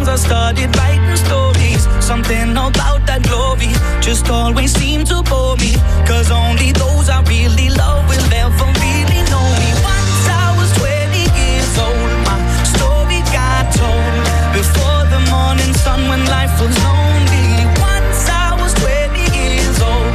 I started writing stories. Something about that glory just always seemed to bore me. Cause only those I really love will ever really know me. Once I was 20 years old, my story got told. Before the morning sun when life was lonely. Once I was 20 years old.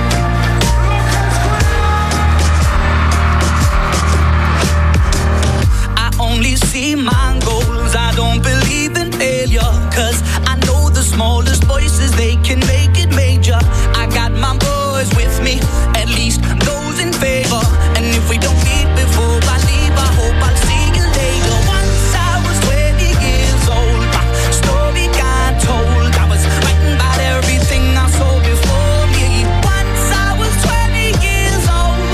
I only see my goals, I don't believe in failure. Cause I know the smallest voices, they can make it major. I got my boys with me, at least those in favor. And if we don't meet before I leave, I hope I'll see you later. Once I was 20 years old, my story got told. I was writing about everything I saw before me. Once I was 20 years old.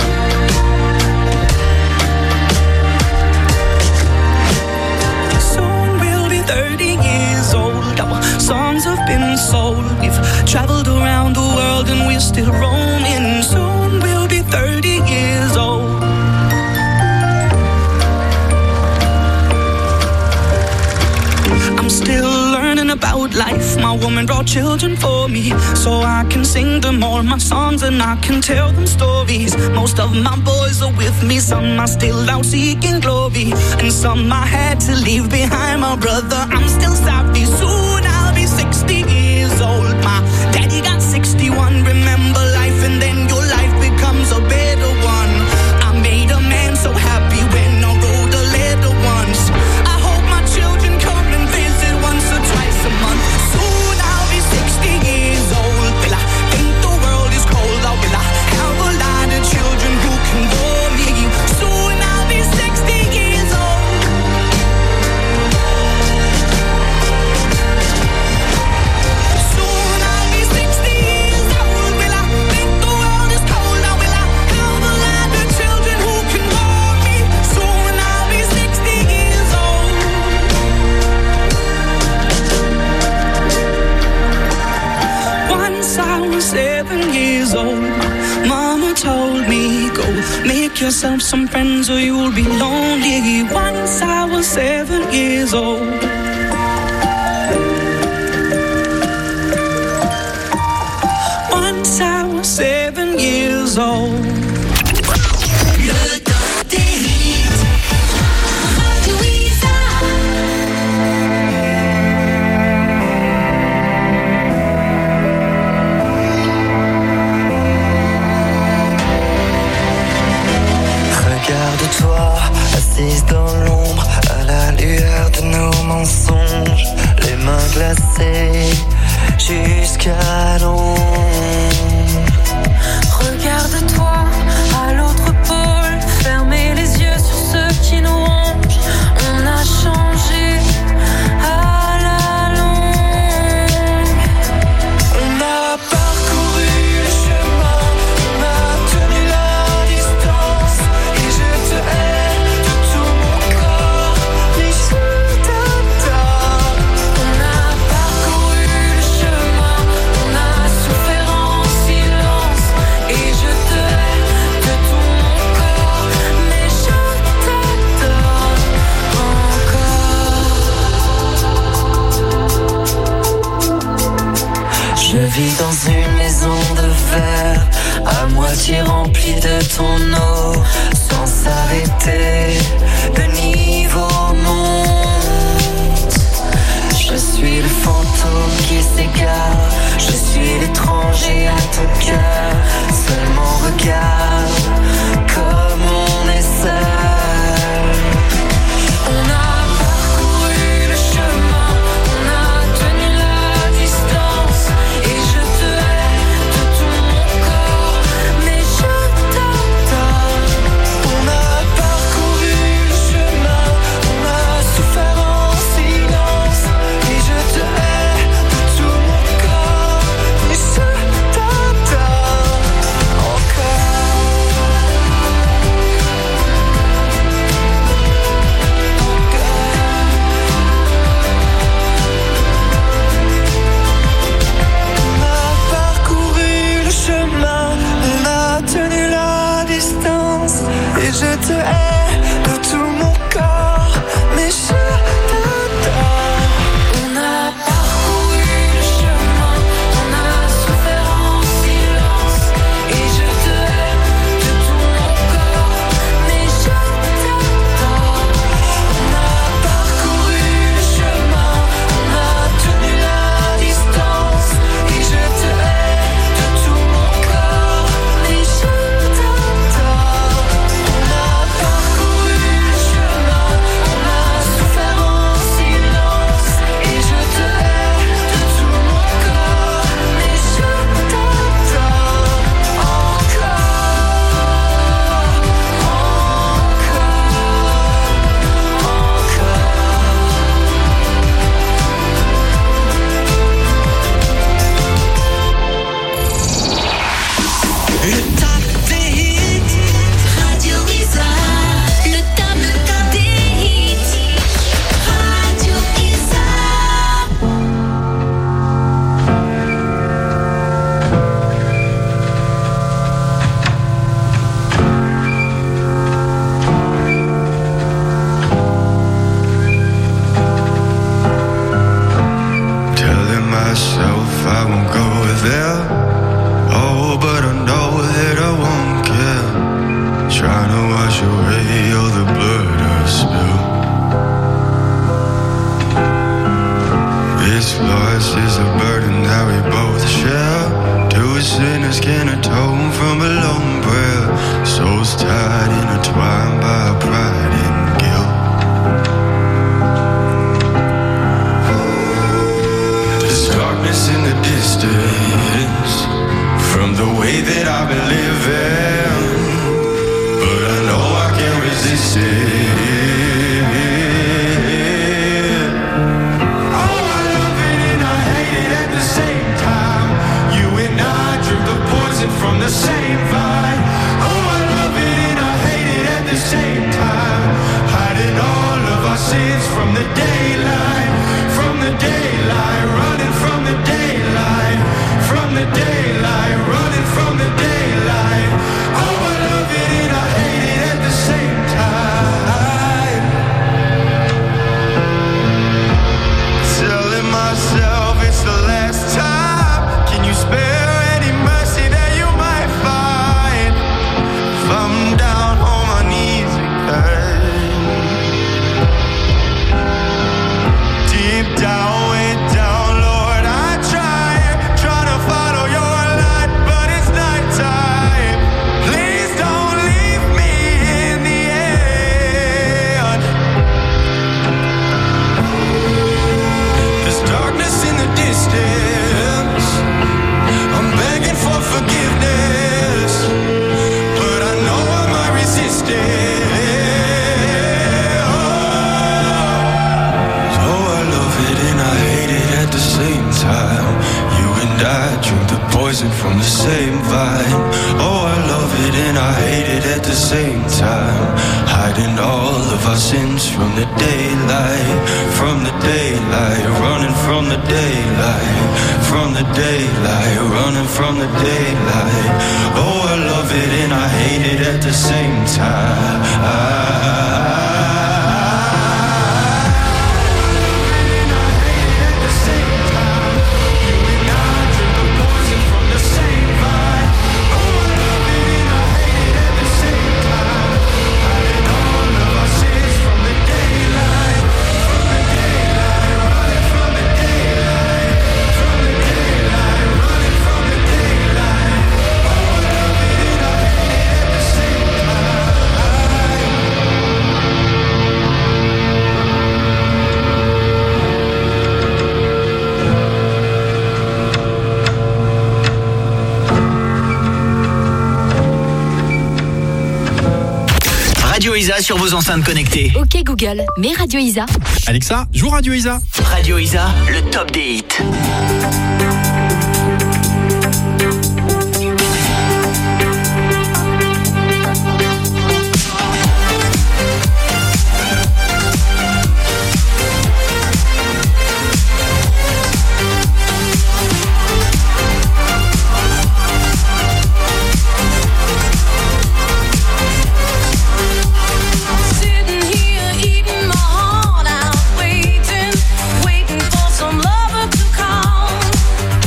Soon we'll be 30 years old. Our songs have been sold. We've traveled around the world and we're still roaming. Soon we'll be 30 years old. I'm still learning about life. My woman brought children for me, so I can sing them all my songs and I can tell them stories. Most of my boys are with me, some are still out seeking glory, and some I had to leave behind. My brother, I'm still sorry. Soon I'll be 60 years old. My daddy got 61. Remember life and then your life becomes a better one. I made a man so happy when I wrote a letter once. I hope my children come and visit once or twice a month. Soon I'll be 60 years old. Will I think the world is cold, or will I have a lot of children who can bore me? Soon I'll be 60 years old. Soon I'll be 60 years old. Will I think the world is cold, or will I have a lot of children who can bore me? Soon I'll be 60 years old. Once I was 7 years old, my mama told me, go make yourself some friends or you'll be lonely. Once I was 7 years old. Once I was 7 years old. Le temps des hits. Louisa. Regarde-toi, assise dans l'ombre, à la lueur de nos mensonges, les mains glacées jusqu'à l'ombre. Regarde-toi à l'autre pôle, fermez les yeux sur ce qui nous ronge. On a changé à la longue. On a parcouru le chemin, on a tenu la distance, et je te hais de tout mon corps, mais je t'adore. On a parcouru le chemin, on a souffert en silence. Et je te hais de tout mon corps, mais je t'adore encore. Je vis dans une maison de verre, à moitié remplie de ton eau, sans s'arrêter, le niveau monte. Je suis le fantôme qui s'égare, je suis l'étranger à ton cœur. Seulement regarde comme on est seul. On a parcouru le chemin, on a tenu la distance. Et je te hais de tout mon corps, mais je t'adore. On a parcouru le chemin, This loss is a burden that we both share. Two sinners can atone from a lone prayer. Souls tied, intertwined by pride and guilt. There's darkness in the distance from the way that I've been living, but I know I can't resist it. From the same vine. Oh, I love it and I hate it at the same time. Hiding all of our sins from the daylight. From the daylight, running from the daylight. From the daylight, running from the daylight. Oh, I love it and I hate it at the same time. Telling myself it's the last time. Can you spare any mercy that you might find? If I'm down on my knees again, deep down, way down, Lord, I try to follow your light, but it's nighttime. Please don't leave me in the end. There's darkness in the distance. I'm begging for forgiveness, but I know I might resist it. Oh, I love it and I hate it at the same time. You and I drink the poison from the same vine. Oh, I love it and I hate it at the same time. Hiding all of our sins from the daylight. From the daylight, running from the daylight. From the daylight, running from the daylight. Oh, I love it and I hate it at the same time. Radio Isa sur vos enceintes connectées. Ok Google, mets Radio Isa. Alexa, joue Radio Isa. Radio Isa, le top des hits. Sitting here eating my heart out, waiting for some lover to come.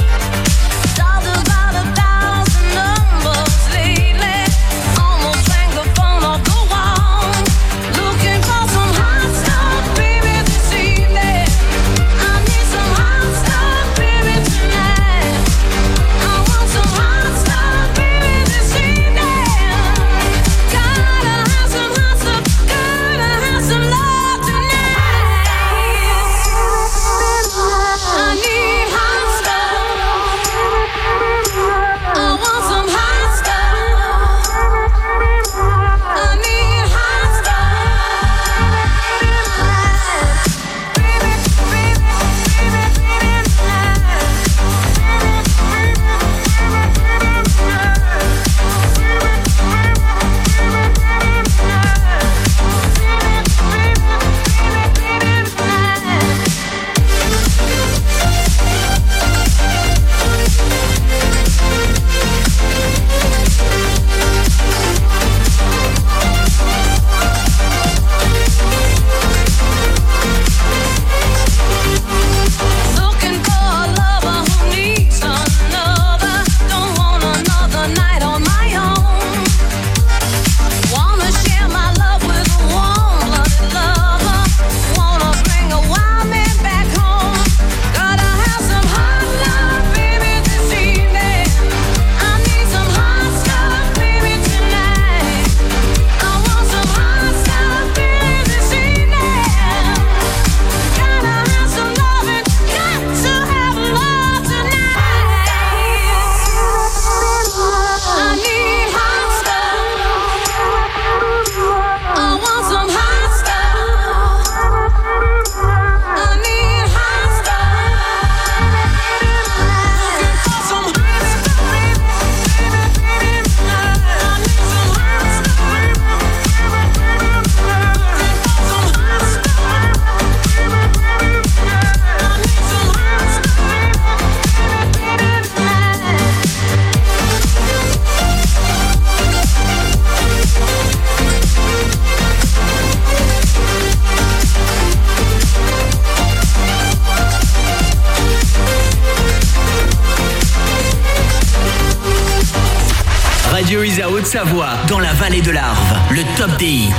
Radio Isa Haute-Savoie, dans la vallée de l'Arve. Le top des hits.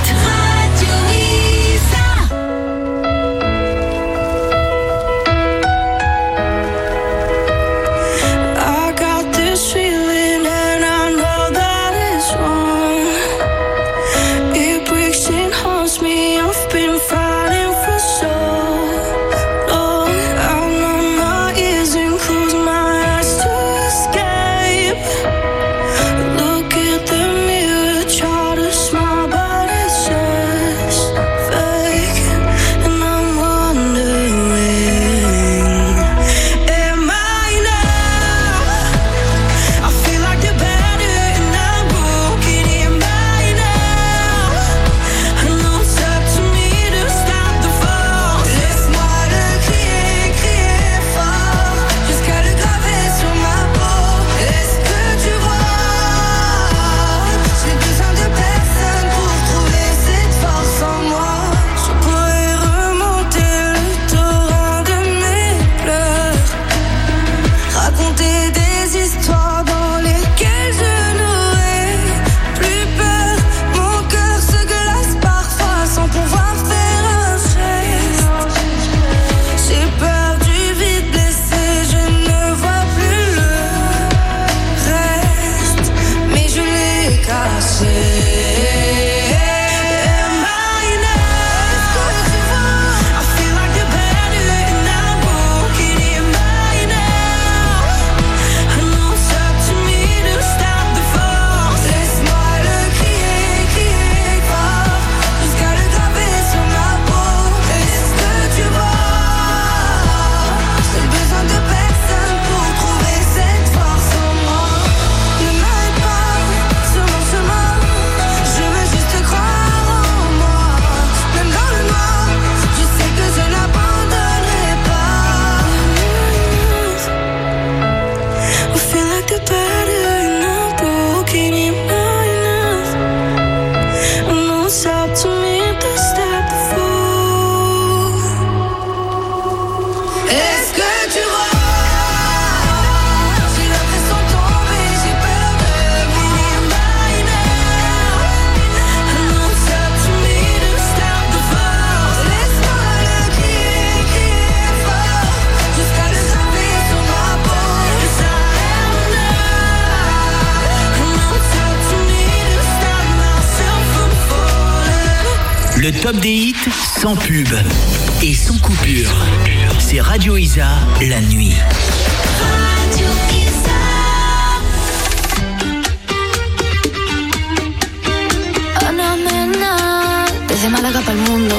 Le top des hits sans pub et sans coupure. C'est Radio Isa, la nuit. Radio Isa. Ana Mena, desde Málaga para el mundo.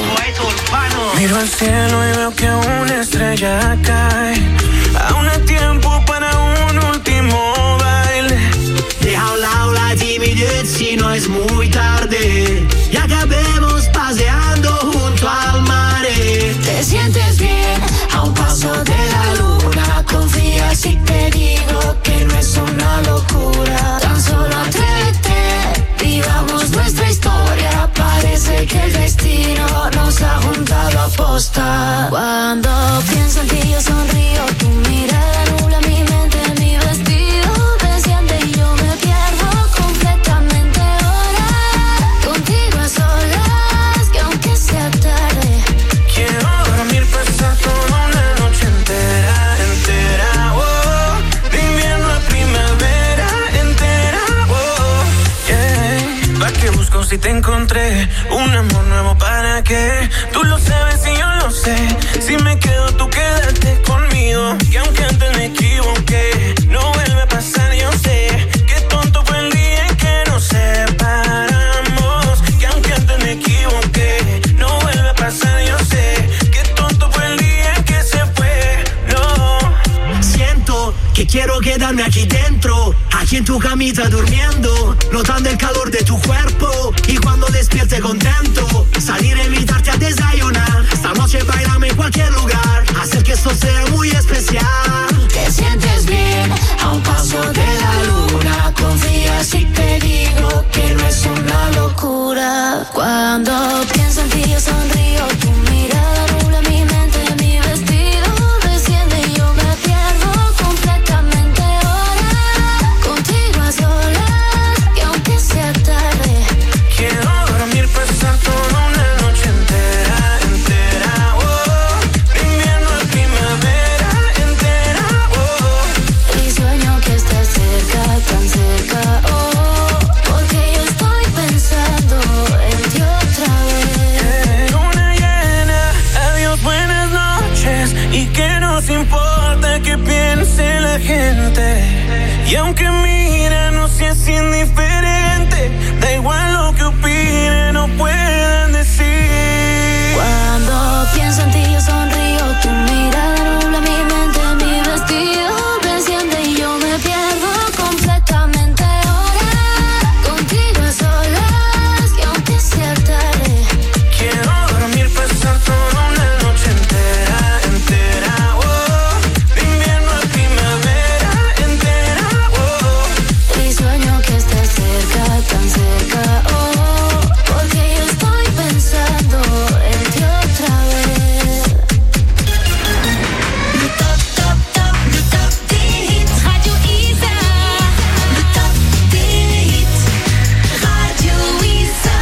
Miro al cielo y veo que una estrella cae. Aún hay tiempo para un último baile. Deja a un lado la timidez si no es muy tarde. Y acabemos paseando junto al mar. Te sientes bien a un paso de la luna. Confía si te digo que no es una locura. Tan solo atrévete, vivamos nuestra historia. Parece que el destino nos ha juntado a posta. Cuando pienso en ti yo sonrío. Tu mirada nubla mi mente, mi vestido desciende y yo me pierdo completamente ahora. Contigo a solas, que aunque sea tarde, quiero dormir, pasar toda una noche entera, entera, oh. De invierno a primavera, entera, oh, yeah. ¿Pa' qué busco si te encontré? Un amor nuevo, ¿para qué? Tú lo sabes y yo lo sé. Si me quedo, tú quédate conmigo. Que aunque antes me equivoqué, no vuelve a pasar, yo sé. Qué tonto fue el día en que nos separamos. Que aunque antes me equivoqué, no vuelve a pasar, yo sé. Qué tonto fue el día en que se fue, no. Siento que quiero quedarme aquí dentro, aquí en tu camita durmiendo, notando el calor de tu cuerpo. Y cuando despierte contento, salir a invitarte a desayunar. Esta noche bailame en cualquier lugar, hacer que esto sea muy especial. te sientes bien a un paso de la luna. Confía si te digo que no es una locura. Cuando pienso en ti yo sonrío. Tu mirada nubla mi mente, mi vestido desciende y yo me pierdo completamente ahora. Contigo a solas, que aunque importa que piense la gente. Y aunque mira, no seas indiferente. Da igual lo que opinen o puedan decir. Cuando pienso en ti yo sonrío, tu mirada nubla mi mente, mi vestido desciende y yo me pierdo completamente. Ahora contigo a solas y aún te acertaré. Quiero dormir, pasar toda una noche entera, entera, oh. De invierno a primavera, entera, oh. Y sueño que estés cerca, tan cerca, oh. Porque yo estoy pensando en ti otra vez. Le top, top, top, le top des hits. Radio Isa. Le top des hits. Radio Isa.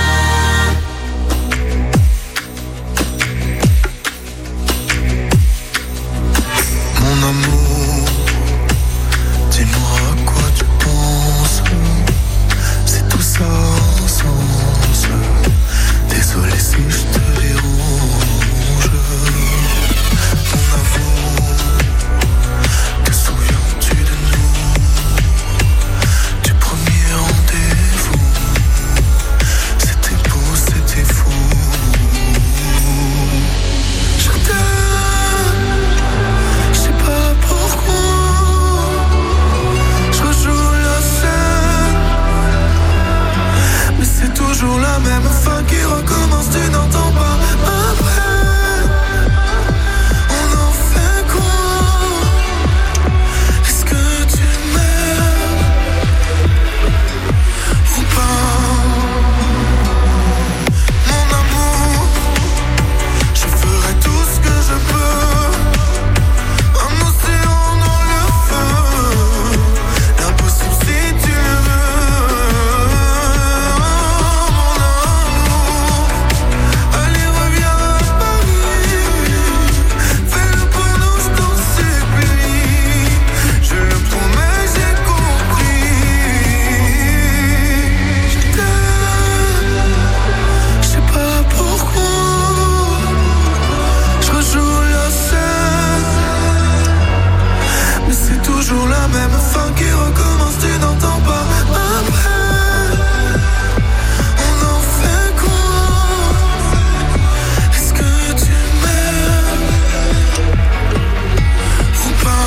Mon amour, dis-moi à quoi tu penses. C'est tout ça sans sens. Désolé si je te dérange. Mon amour, te souviens-tu de nous? Du premier rendez-vous. C'était beau, c'était fou. Je t'aime. Je sais pas pourquoi je rejoue la scène, mais c'est toujours la même fin qui recommence, tu n'entends pas après. On en fait quoi? Est-ce que tu m'aimes ou pas? Mon amour, je ferai tout ce que je peux. Un océan dans le feu, impossible si tu le veux. Mon amour, allez reviens à Paris. Fais-le pour nous, je t'en supplie. Je le promets, j'ai compris. Je t'aime, je sais pas pourquoi. Je rejoue la scène, mais c'est toujours la même fin qui recommence, tu n'entends pas après. On en fait quoi? Est-ce que tu m'aimes ou pas?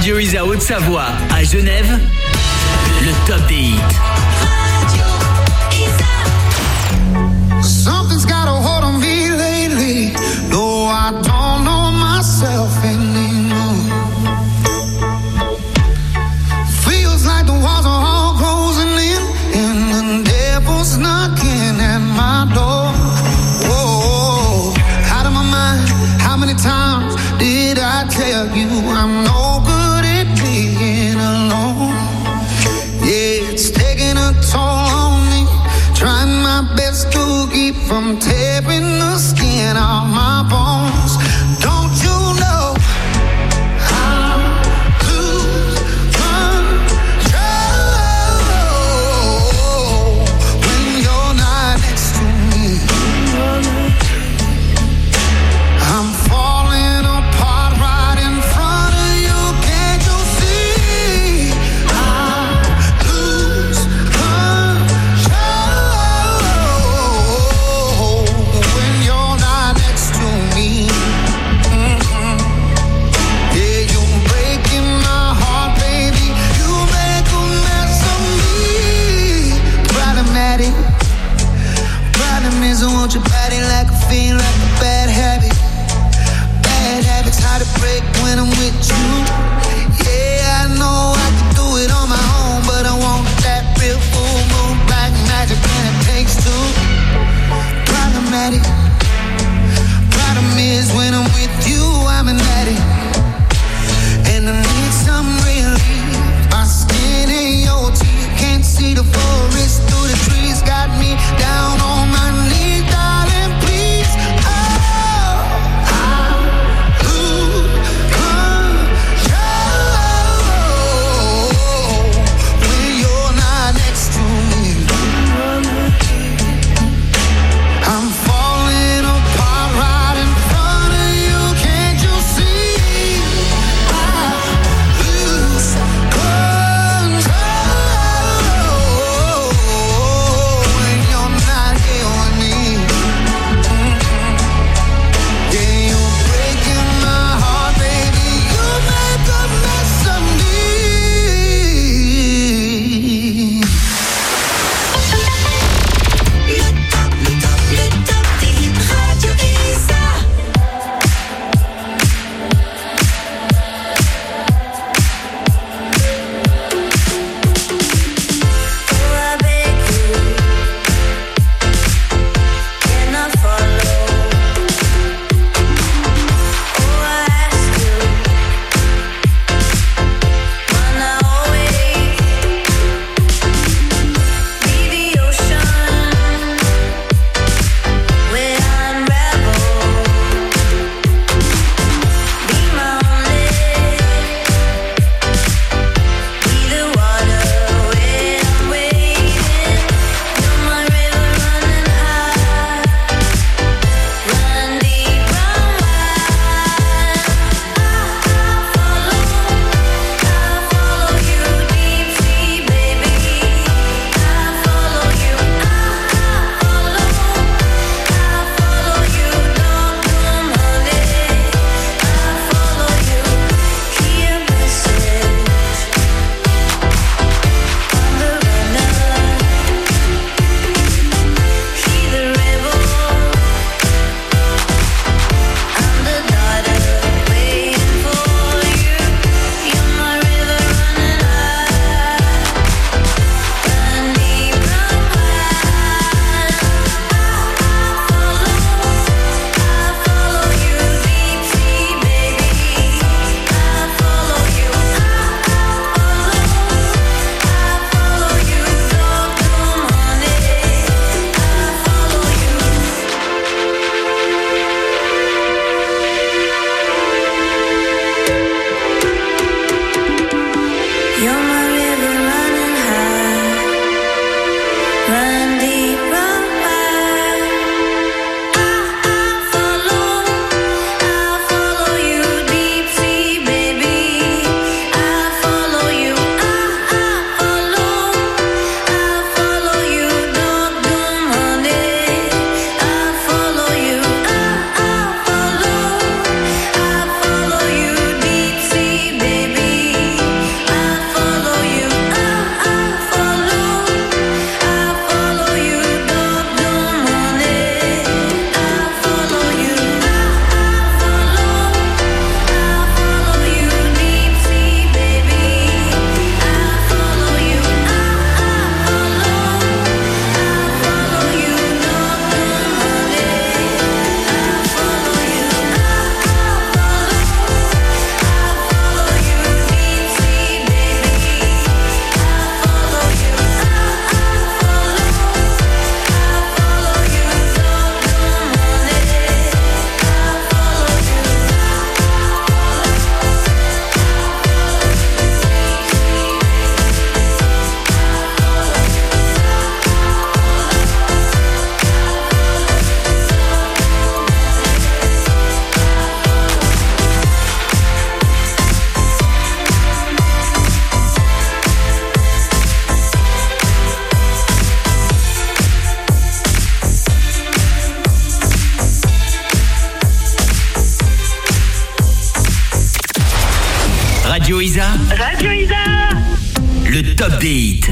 Radio Isa Haute-Savoie à Genève, le top des hits. Something's got a hold on me lately. No, I don't know myself anymore. Feels like the walls are all closing in, and the devil's knocking at my door. Whoa, out of my mind. How many times did I tell you I'm no good at being alone? Yeah, it's taking a toll on me. Trying my best to keep from tearing the skin off my bones. Don't you know I lose control when you're not next to me? I'm falling apart right in front of you. Can't you see? I lose control when you're not next to me. Yeah, you're breaking my heart, baby. You make a mess of me. Problematic. Problem is I want your body like a fiend, like a bad habit. Bad habits hard to break when I'm with you. Yeah, I know I can do it on my own, but I want that real full moon black magic when it takes two. Problematic. Problem is when I'm with you, I'm an addict, and I need some relief. My skin ain't your teeth, can't see the forest through the trees. Got me down on my knees, darling, please. Oh, I lose control Radio Isa. Radio Isa. Le top des hits.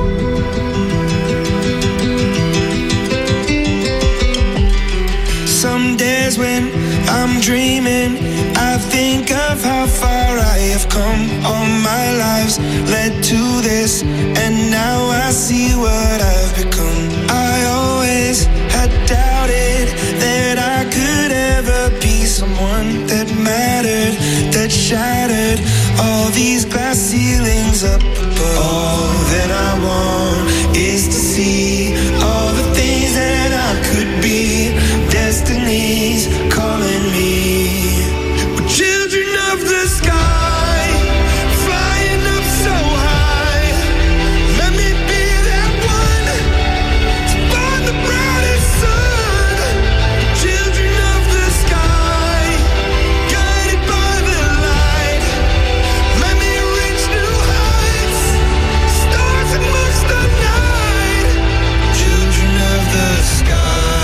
Some days when I'm dreaming, I think of how far I have come. All my lives led to this, and now I see what I've become. I always had doubted that I could ever be someone that mattered, that shattered all these glass ceilings up above. All that I want is to see all the things that I could be. Destiny's calling me. We're children of the sky, flying up so high. Let me be that one to find the brightest sun. Children of the sky, guided by the light. Let me reach new heights, stars amongst the night. Children of the sky.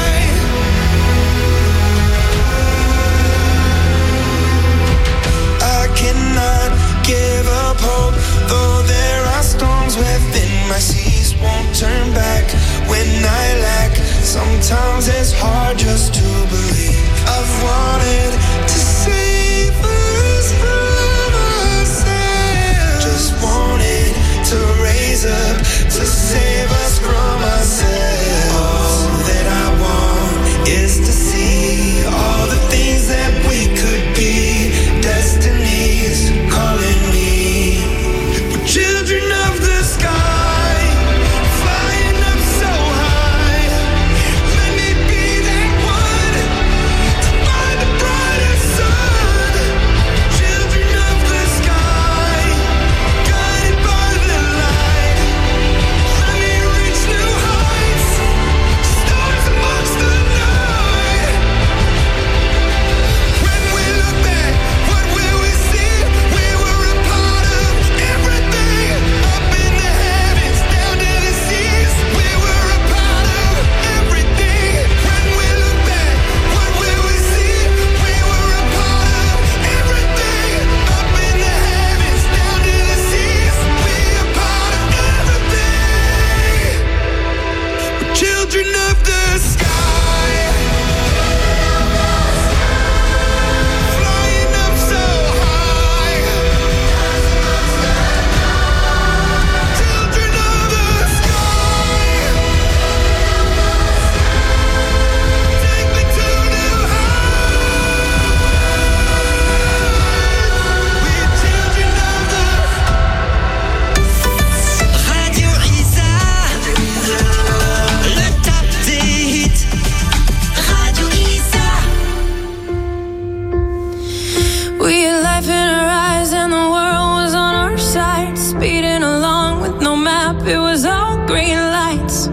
Cannot give up hope, though there are storms within my seas. Won't turn back when I lack. Sometimes it's hard just to believe. I've wanted to save us from ourselves. Just wanted to raise up to save us from ourselves. All that I want is to see all the things that we could be. Destiny's calling me. We're children of the sky, flying up so high. Let me be that one to find the brightest sun. Children of the sky, guided by the light. Let me reach new heights, stars amongst the night. When we look back, what will we see? We were a part of everything, up in the heavens, down to the seas. We were a part of everything. When we look back, what will we see? We were a part of everything, up in the heavens, down to the seas. We are part of everything. We're children of the sky, flying up so high. Children of the sky, take me to new heights. We're children of the Radio Isa, le top des hits. Radio Isa. We had life in our eyes and the world was on our side. Speeding along with no map, it was all green lights.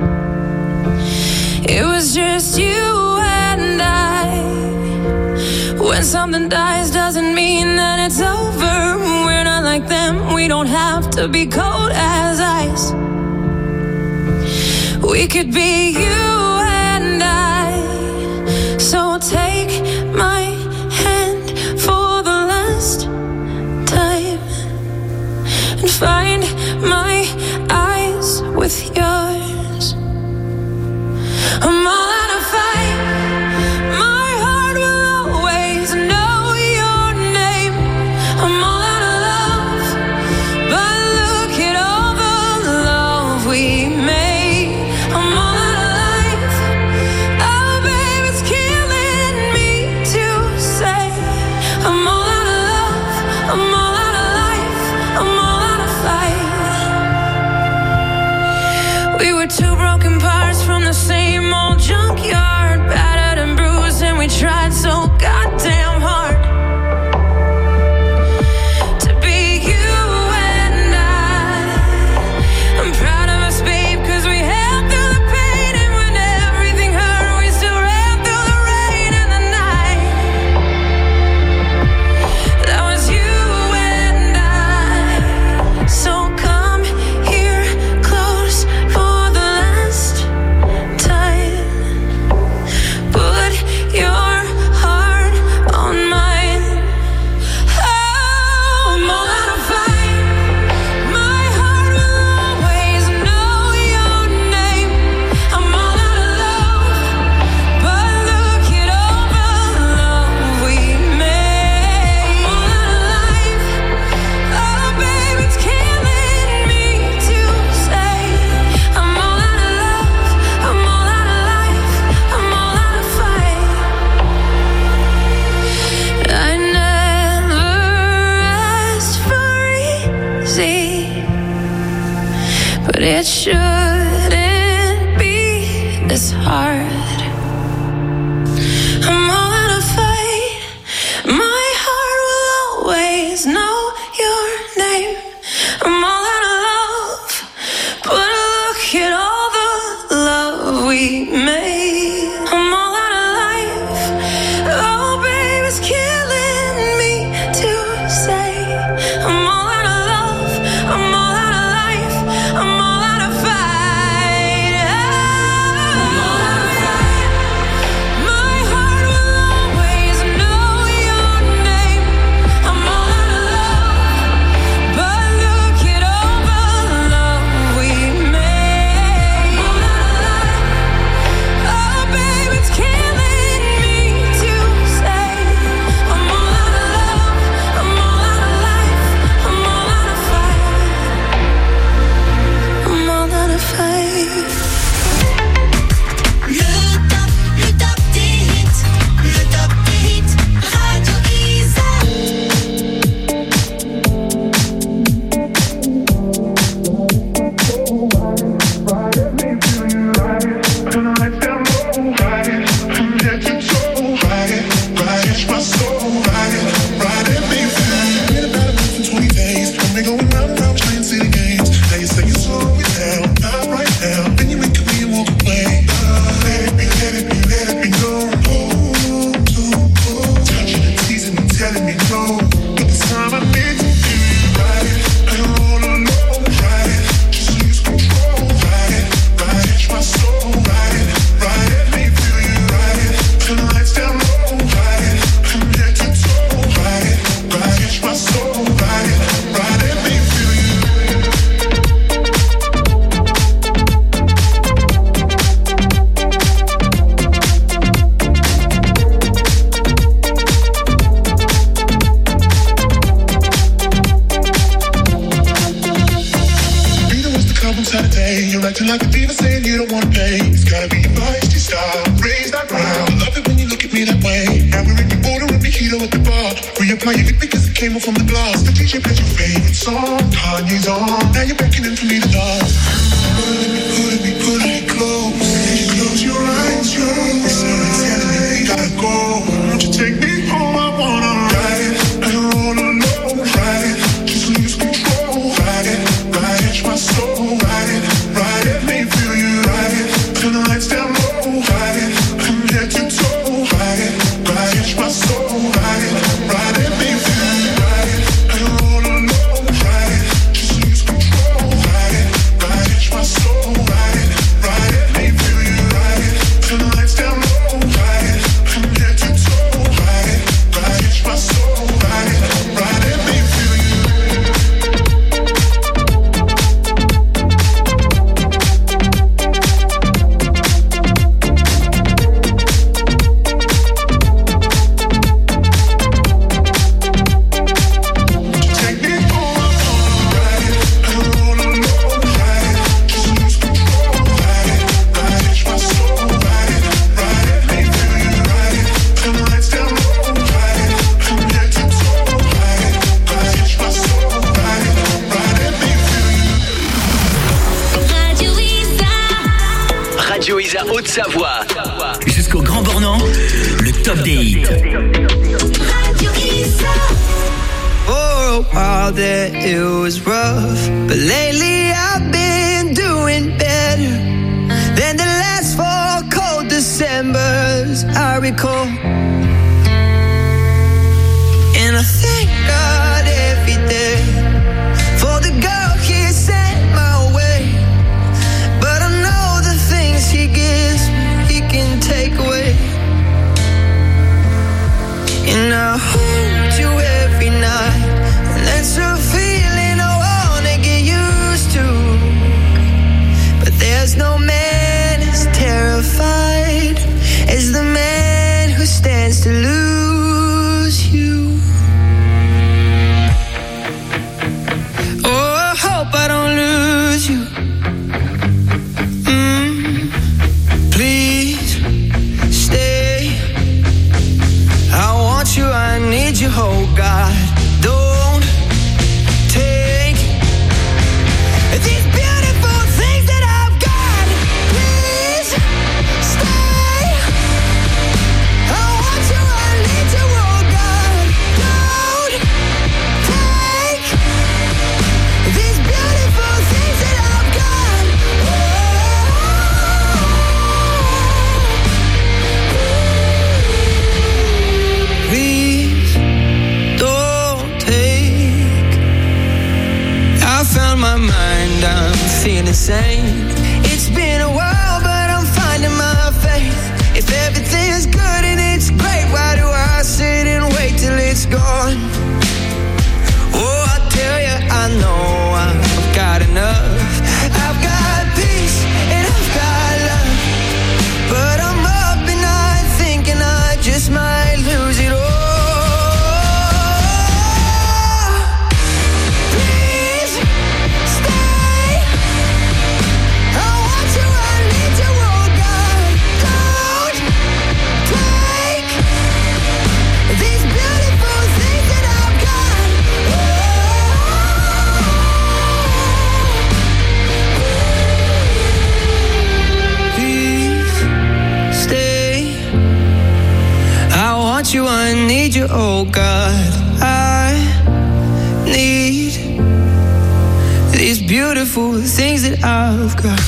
It was just you and I. When something dies doesn't mean that it's over. We're not like them, we don't have to be cold as ice. We could be you and I. So take my hand for the last time and find my eyes with yours. I'm all out of fight. My heart will always know your name. I'm all out of love, but look at all the love we made. I'm all out of light. my soul, ride it, baby. Been about a month and 20 days. I've been going round and round playing city games. Now you say you're slowing down, not right now. Then you make me walk away. Let it be, let it be, let it be known. Touching and teasing and telling me no. But this time I need to be right. I don't wanna know, right? Just lose control, right? Touch my soul, right? Let me feel you, right? Turn the lights down low, right? From head to toe, right? Touch my soul, right? Let me feel you. Saturday, you're acting like a diva saying you don't wanna pay. It's gotta be your feisty style, raise that ground. I love it when you look at me that way. And we're in your border with mojito at the bar. Reapplying it because it came off from the glass. The DJ plays your favorite song, Kanye's on. Now you're beckoning for me to dance. Put me close. Close your eyes, you're telling me we gotta go. Won't you take me home? I wanna ride it. I don't wanna know, ride it. Just lose control, ride it. Touch my soul, ride it, let me feel you, ride it. Turn the lights down low, ride it. From head to toe, ride it. Touch my soul, ride it, let me feel you, ride it. I don't wanna know, ride it. Just lose control, ride it. Touch my soul, ride it, let me feel you, ride it. Turn the lights down low, ride it. From head to toe, ride it. Touch my soul, ride it, let me feel you. Haute-Savoie. Jusqu'au Grand Bornand, le top des hits. For a while there it was rough, but lately I've been doing better than the last 4 cold Decembers I recall. And I thank God every day for the girl He sent my way. But I know the things He gives me, He can take away. And I hold you every night, and that's a feeling I wanna get used to. But there's no man as terrified as the man who stands to lose you. Oh, I hope I don't lose you. Please stay. I want you, I need you, oh God. Don't take these beautiful things that I've got. Please stay. I want you, I need you, oh God. Don't take these beautiful things that I've got. Please don't take. I found my mind, I'm feeling sane. It's been a while, but I'm finding my faith. If everything's good and it's great, why do I sit and wait till it's gone? Oh, I tell you, I know I've got enough. I've got peace and I've got love, but I'm up and I thinking I just might lose it all. Please stay. I need you, oh God. I need these beautiful things that I've got.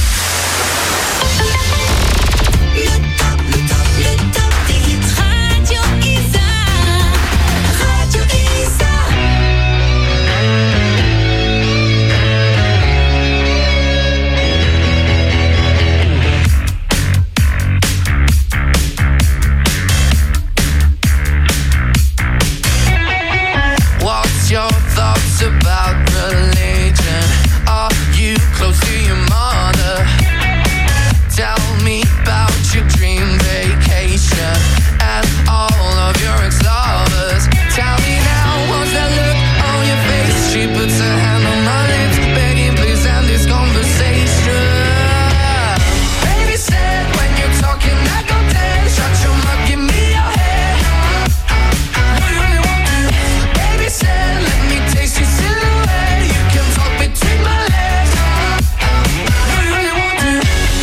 About religion, are you close to your mother? Tell me about your dream vacation and all of your ex-lovers. Tell me now, what's that look on your face? She puts her hand on my lips, begging please end this conversation. Baby said when you're talking I go dead. Shut your mouth, give me your head. Do you really want to? Baby said let me taste your silhouette. You can talk between my legs. Do you really want to?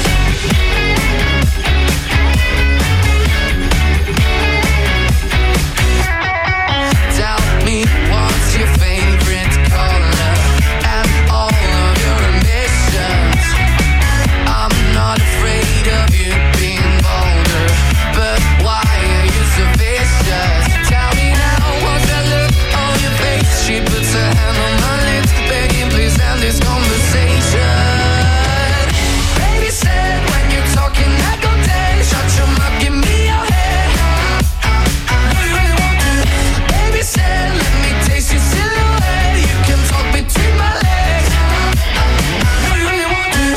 Tell me what's your favorite color and all of your ambitions. I'm not afraid of you being bolder, but why are you so vicious? Tell me now, what's that look on your face? She puts her hand on my lips, begging please end this conversation. Baby said when you're talking I go dead. Shut your mouth, give me your head. Do you really want to? Baby said let me taste your silhouette. You can talk between my legs. Do you really want to?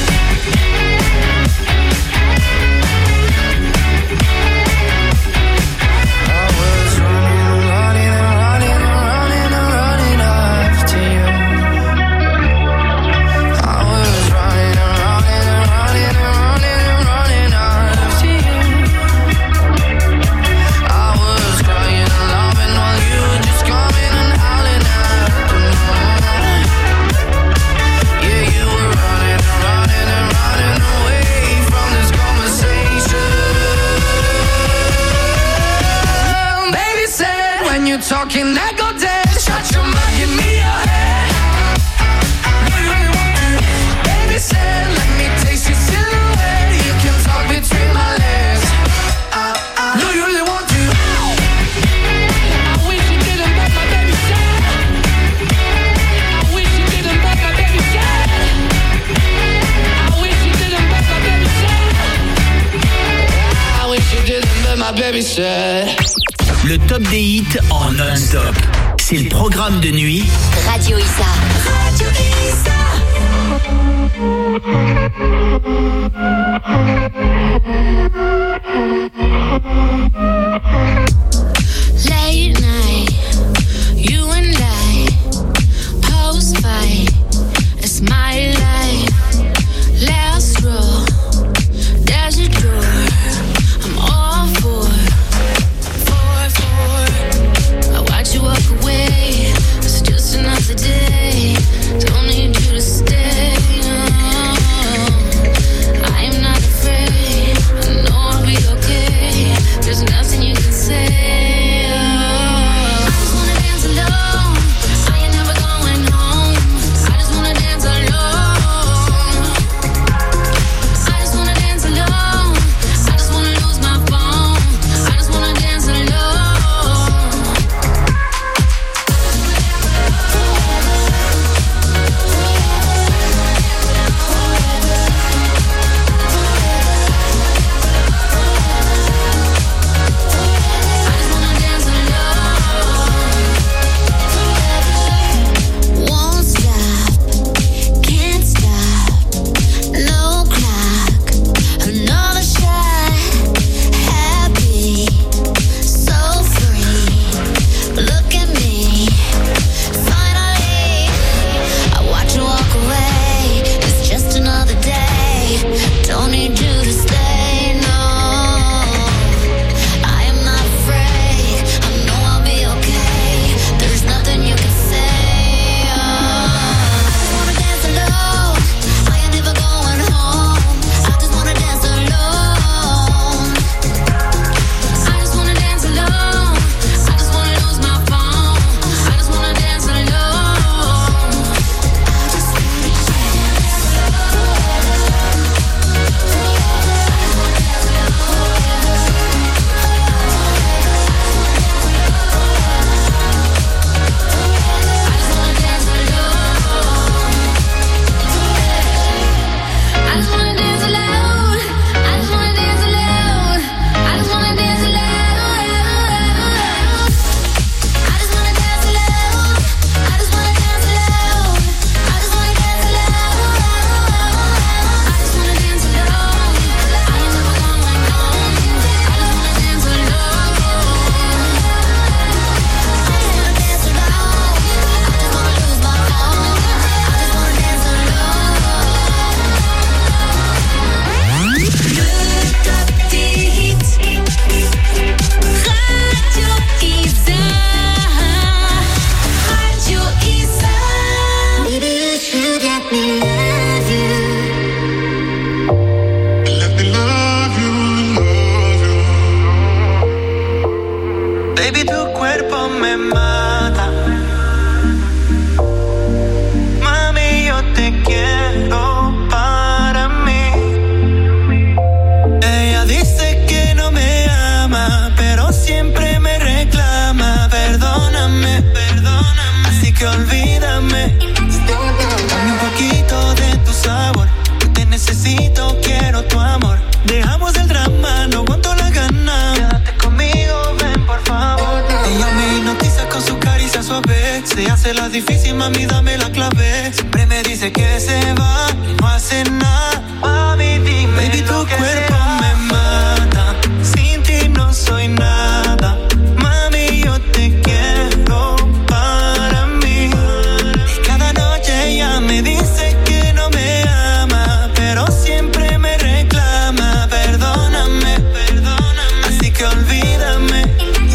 I was running after you. I was running after you. I was crying and laughing while you were just coming and howling after me. Yeah, you were running away from this conversation. Baby said when you're talking I go dead. Shut your mouth, give me your head. Do you really want to? Baby said let me taste your silhouette. You can talk between my legs. Do you really want to? I wish you didn't, but my baby said. I wish you didn't, but my baby said. I wish you didn't, but my baby said. I wish you didn't, but my baby said. Le top des hits en non-stop. C'est le programme de nuit Radio Isa. Radio Late night, you and I, post fight, it's my life. Last row, there's a door. I'm all for. I watch you walk away. It's just another day. Don't need you to stay. I am not afraid. I know Baby, tu cuerpo me mata. Mami, yo te quiero para mí. Ella dice que no me ama, pero siempre me reclama. Perdóname, perdóname, así que olvídame. Dame un poquito de tu sabor, que te necesito, quiero tu amor. Dejamos el drama, no aguanto la gana. Quédate conmigo, ven por favor. Ella me hipnotiza con su caricia suave. Se hace la difícil, mami, dame la clave. Siempre me dice que se va, no hace nada. Mami, dime, baby, tu cuerpo me mata. Sin ti no soy nada. Mami, yo te quiero para mí. Y cada noche ella me dice que no me ama, pero siempre me reclama. Perdóname, perdóname, así que olvídame.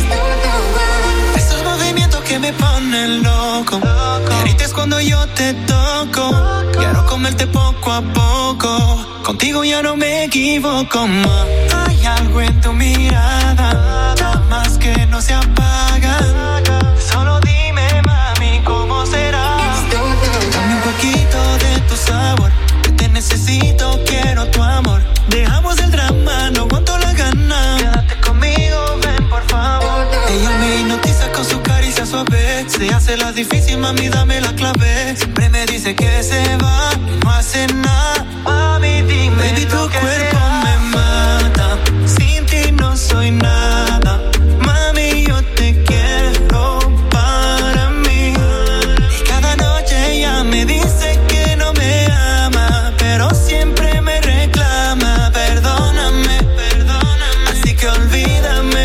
Esos movimientos que me ponen loco. Grites cuando yo te toco. Quiero comerte poco a poco. Contigo ya no me equivoco más. Hay algo en tu mirada, llamas que no se apagan. Solo dime, mami, ¿cómo será? Dame un poquito de tu sabor, que te necesito, quiero tu amor. Dejamos el drama, no aguanto la gana. Quédate conmigo, ven por favor. Ella me hipnotiza con su caricia suave. Se hace la difícil, mami, dame la clave. Siempre me dice que se va, no hace nada. Mami, dime, baby, tu cuerpo me mata. Sin ti no soy nada. Mami, yo te quiero para mí. Y cada noche ella me dice que no me ama, pero siempre me reclama. Perdóname, perdóname, así que olvídame.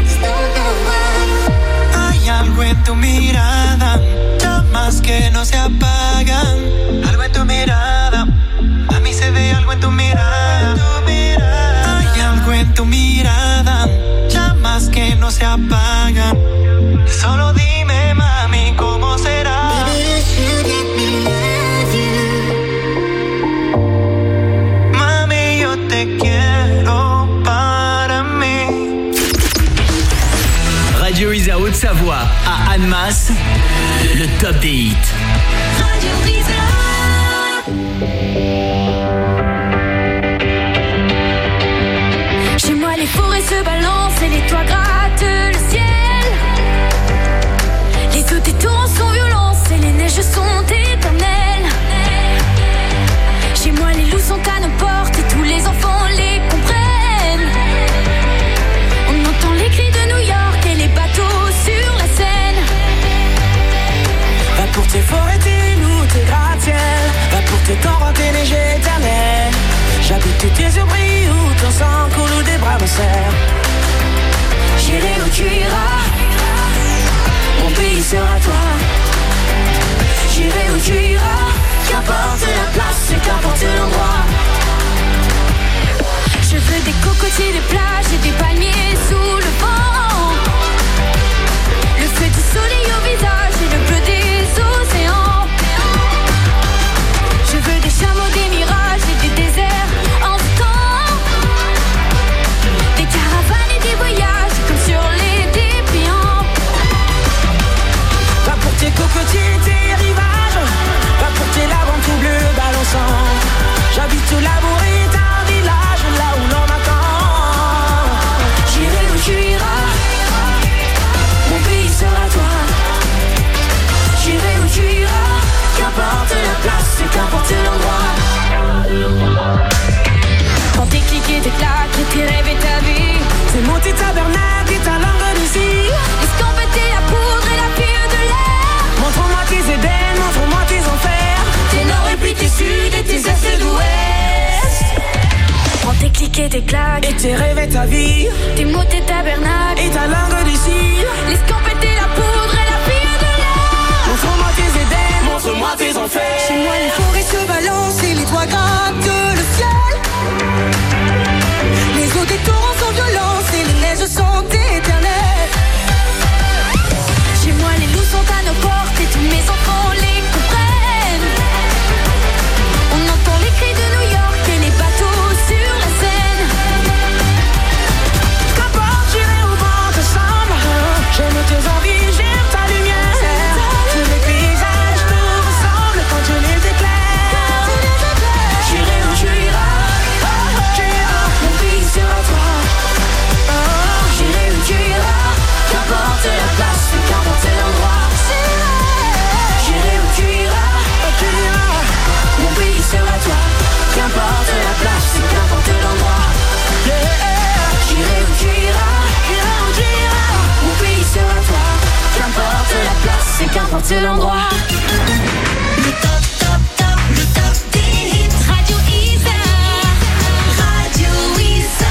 Hay algo en tu mirada, llamas que no se apagan. Algo en tu mirada, a mí se ve algo en tu mirada. Hay algo en tu mirada, llamas que no se apagan. Solo dime, mami, ¿cómo será? Mami, yo te quiero para mí. Radio Isa Haute-Savoie à Annemasse, le top des hits. Radio Isa. Chez moi les forêts se balancent et les toits grattent le ciel. Les eaux des torrents sont violentes et les neiges sont éternelles. Chez moi les loups sont à nos portes et tous les enfants les comprennent. On entend les cris de New York et les bateaux sur la Seine. Va pour tes forêts, tes loups, tes gratte-ciel. Va pour tes torrents, tes neiges éternelles. J'habite où tes yeux brillent, où ton sang coule, où des bras me serrent. J'irai où tu iras, mon pays sera toi. J'irai où tu iras, qu'importe la place et qu'importe l'endroit. Je veux des cocotiers, des plages et des palmiers sous le vent. Le feu du soleil au visage et le bleu des océans. Je veux des chameaux, des mirages et des déserts en temps. Des caravanes et des voyages comme sur les dépliants. Va pour tes cocotiers, tes rivages. Va pour tes laves en tout bleu balançant. J'habite au labour et un village là où l'on m'attend. J'irai où tu iras, mon pays sera toi. J'irai où tu iras, qu'importe la place et qu'importe l'endroit. Quand tes clics et tes claques et tes rêves et ta vie, c'est monter tabernacle et ta langue d'ici. Escampette la poudre et la pire de l'air. Montre-moi tes Éden, montre-moi tes enfers. Tes nord et puis tes sud et tes est et d'ouest. Prends tes clics et tes claques et tes rêves et ta vie. Tes mots, tes tabernacles et ta langue d'ici. L'escampette la poudre et la pire de l'air. Montre-moi tes Éden, montre-moi tes enfers. Chez moi les forêts se balancent et les toits grattent le ciel. Les eaux des torrents sont violentes et les neiges sont éternelles. Chez moi les loups sont à nos portes et tous mes enfants les comprennent. On entend les cris de New York et les bateaux sur la Seine. Qu'importe, j'irai au vent ensemble. qu'importe l'endroit. Le top, top, top, le top des hits. Radio Isa. Radio Isa.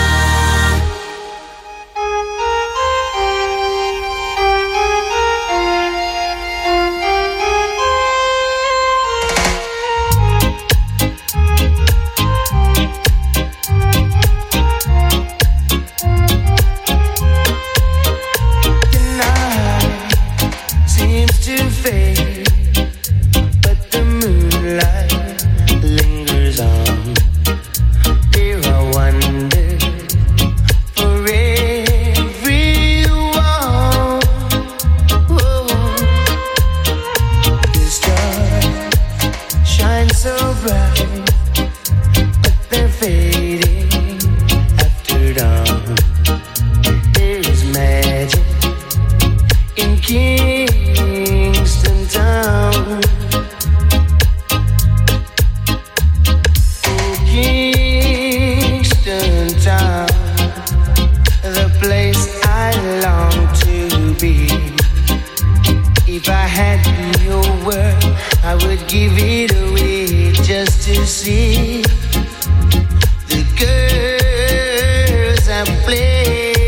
Seems to fade, but the moonlight lingers on. There are wonders for everyone. Oh, the stars shine so bright, but they're fading after dawn. There is magic in Kingston Town. Oh, Kingston Town, the place I long to be. If I had your word, I would give it away just to see the girls I play.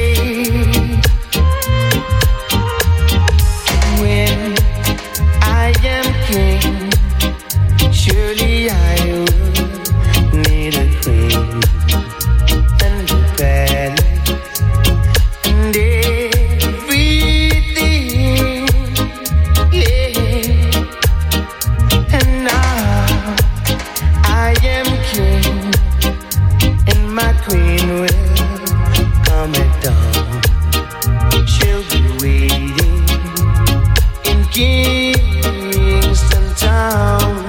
When I am king, surely I will need a queen and a palace and everything, yeah. And now I am king, and my queen will come at dawn. She'll be waiting in Kingston Town.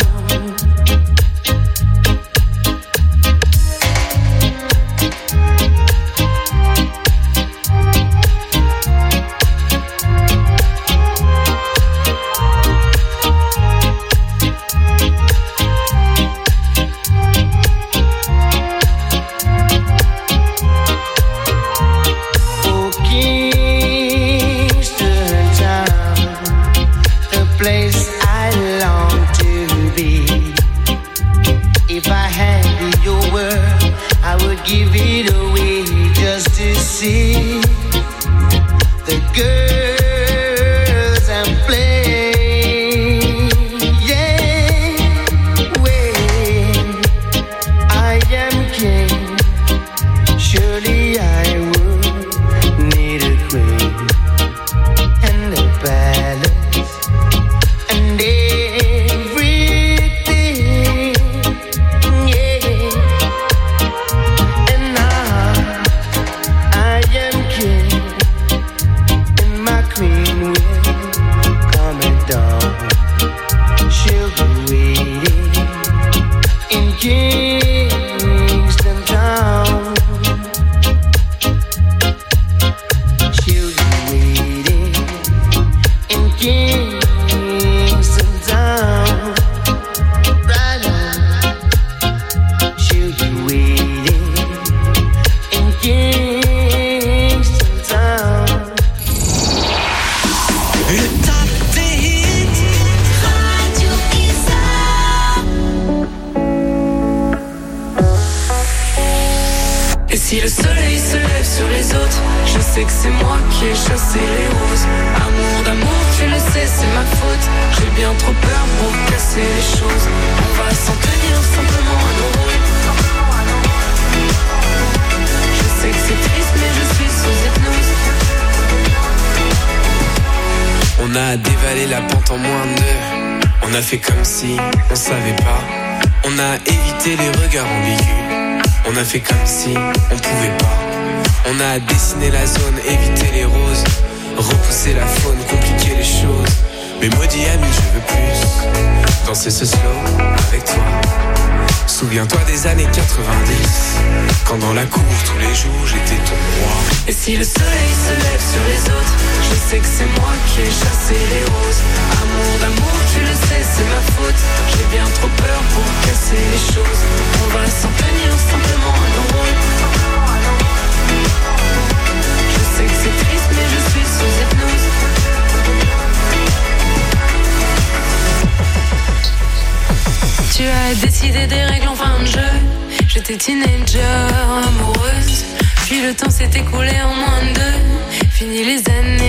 Oh, Kingston Town, the place I long to be. If I had your word, I would give it away just to see the girls and play. Yeah, when I am king, surely I would need a queen and a palace and everything, yeah. And now I am king, and my queen will come at dawn. She'll be waiting in Kingston Town. She'll be waiting in Kingston Town. Right on. She'll be waiting in Kingston Town. Le top des hits. Radio Isa. Et si le soleil se lève sur les autres, je sais que c'est moi qui ai chassé les roses. Amour d'amour, tu le sais, c'est ma faute. J'ai bien trop peur pour casser les choses. On va s'en tenir simplement à nos rôles. Je sais que c'est triste, mais je suis sous hypnose. On a dévalé la pente en moins d'heure. On a fait comme si on savait pas. On a évité les regards ambigus. On a fait comme si on pouvait pas. On a dessiné la zone, évité les roses, repousser la faune, compliquer les choses. Mais maudit ami, je veux plus danser ce slow avec toi. Souviens-toi des années 90, quand dans la cour tous les jours j'étais ton roi. Et si le soleil se lève sur les autres, je sais que c'est moi qui ai chassé les roses. Amour d'amour, tu le sais, c'est ma faute. J'ai bien trop peur pour casser les choses. On va s'en tenir simplement à nos rôles. Je sais que c'est triste, mais je suis sous hypnose. décider des règles en fin de jeu. J'étais teenager, amoureuse. Puis le temps s'est écoulé en moins de deux. Fini les années